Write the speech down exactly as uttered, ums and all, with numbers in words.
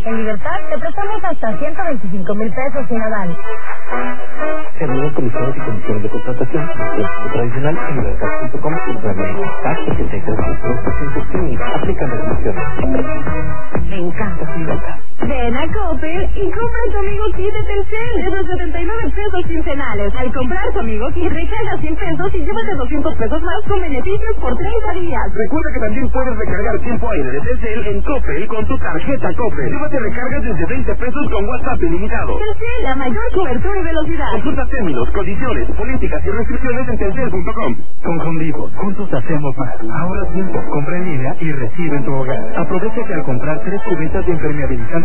En Libertad te prestamos hasta ciento veinticinco mil pesos sin aval. Tenemos comisiones y condiciones de contratación. El tradicional en libertad punto com y Libertad setenta y tres por ciento streaming. Aplican restricciones. Me encanta su libertad. Ven a Coppel y compra tu Amigo Kit de Telcel desde setenta y nueve pesos quincenales. Al comprar tu Amigo Kit, recarga cien pesos y llévate doscientos pesos más con beneficios por treinta días. Recuerda que también puedes recargar tiempo aire de Telcel en Coppel con tu tarjeta Coppel. Llévate recargas desde veinte pesos con WhatsApp ilimitado. Telcel, la mayor cobertura y velocidad. Consulta términos, condiciones, políticas y restricciones en telcel punto com. Con Home Depot, juntos hacemos más. Ahora tiempo, compra en línea y recibe en tu hogar. Aprovecha que al comprar tres cubetas de impermeabilizante